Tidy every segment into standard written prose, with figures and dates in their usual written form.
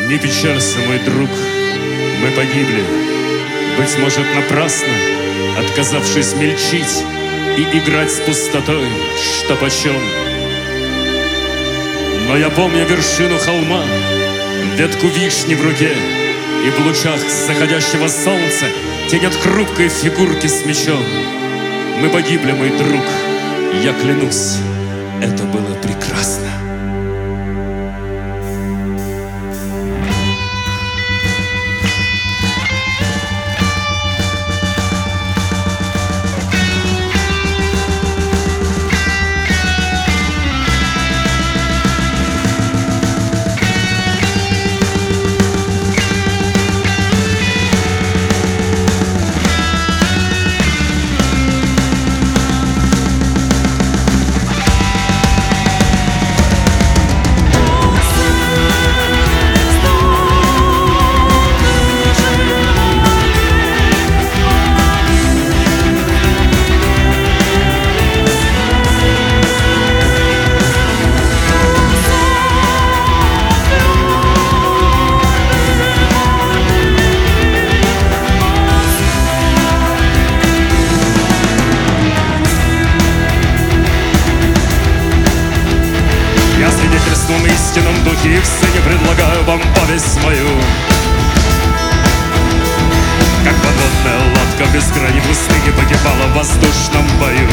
Не печалься, мой друг, мы погибли, быть может, напрасно, отказавшись мельчить и играть с пустотой, что почем. Но я помню вершину холма, ветку вишни в руке, и в лучах заходящего солнца тень от хрупкой фигурки с мечом. Мы погибли, мой друг, я клянусь, это было прекрасно. В истинном духе и в сыне предлагаю вам повесть мою. Как подводная лодка в бескрайней пустыне погибала в воздушном бою.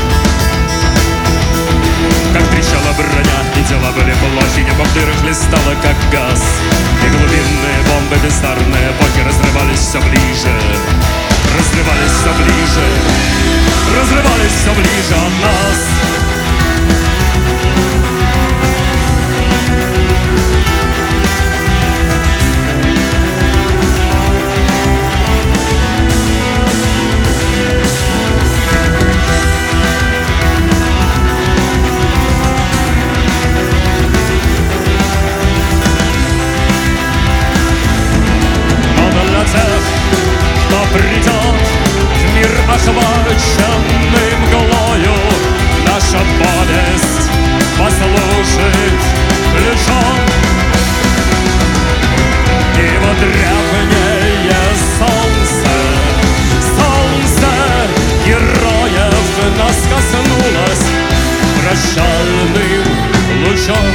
Как трещала броня, и дела были плохи, небо в дырах листало, как газ. И глубинные бомбы бездарные эпохи разрывались все ближе. Разрывались все ближе. Разрывались все ближе от нас. Охваченный мглою, наша повесть послужит ключом. И вот древнее солнце, солнце героев нас коснулось прощальным лучом.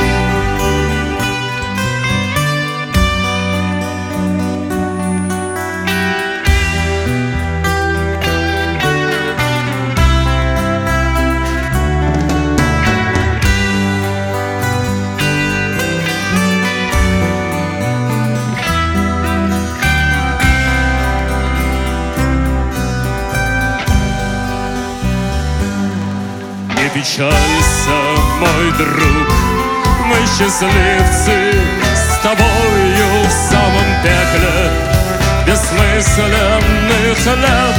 Не печалься, мой друг, мы счастливцы с тобою в самом пекле бессмысленных лет.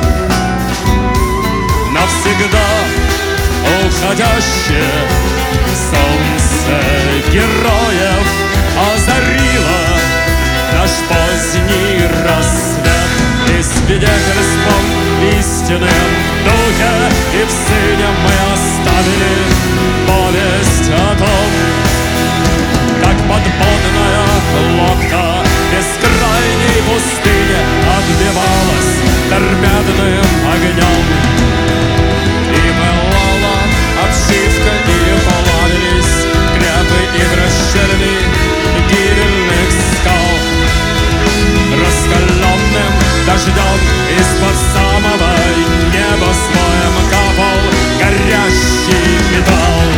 Навсегда уходящее солнце героев озарило наш поздний рассвет. И свидетельством истинным духе и в сыне мы оставили повесть о том, как подводная лодка в бескрайней пустыне отбивалась торпедным огнем. И пылала обшивка, и плавились скрепы и расщелины гибельных скал. Раскаленным дождем из-под самого неба слоем капал горящий металл.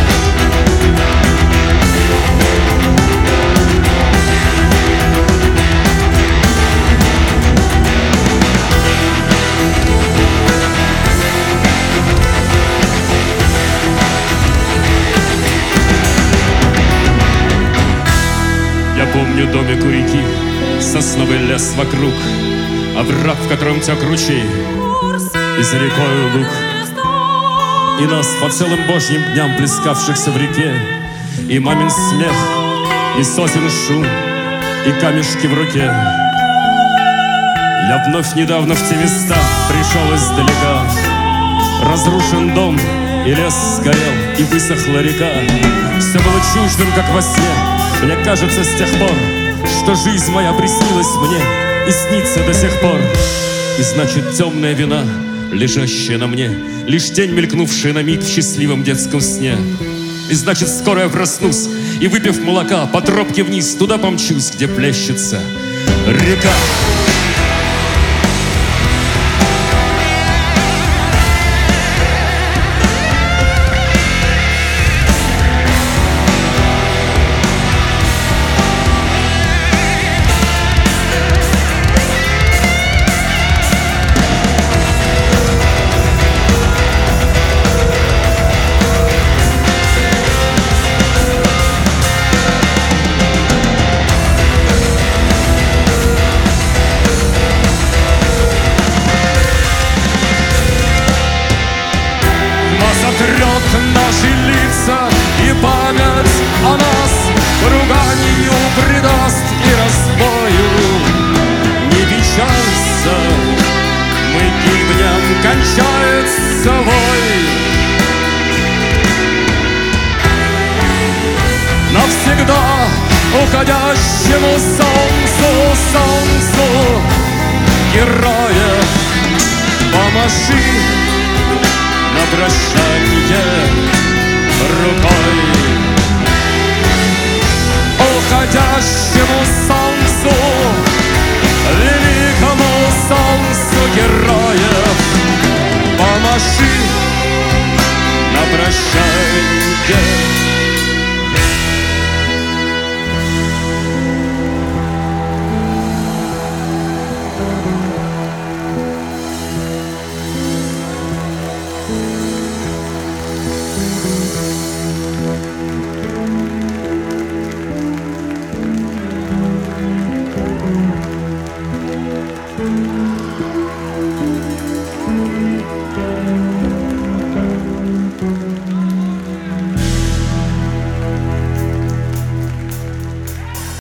Я помню домик у реки, сосновый лес вокруг, овраг, в котором тек ручей, и за рекою луг. И нас по целым божьим дням, плескавшихся в реке, и мамин смех, и сосен шум, и камешки в руке. Я вновь недавно в те места пришел издалека. Разрушен дом, и лес сгорел, и высохла река. Все было чуждым, как во сне. Мне кажется, с тех пор что жизнь моя приснилась мне и снится до сих пор. И значит, темная вина, лежащая на мне, лишь тень, мелькнувшая на миг в счастливом детском сне. И значит, скоро я проснусь, и, выпив молока, по тропке вниз туда помчусь, где плещется река. Наши лица и память о нас руганию предаст и разбою. Не печалься, мы гибнем, кончается вой. Навсегда уходящему солнцу героя помаши на прощанье рукой.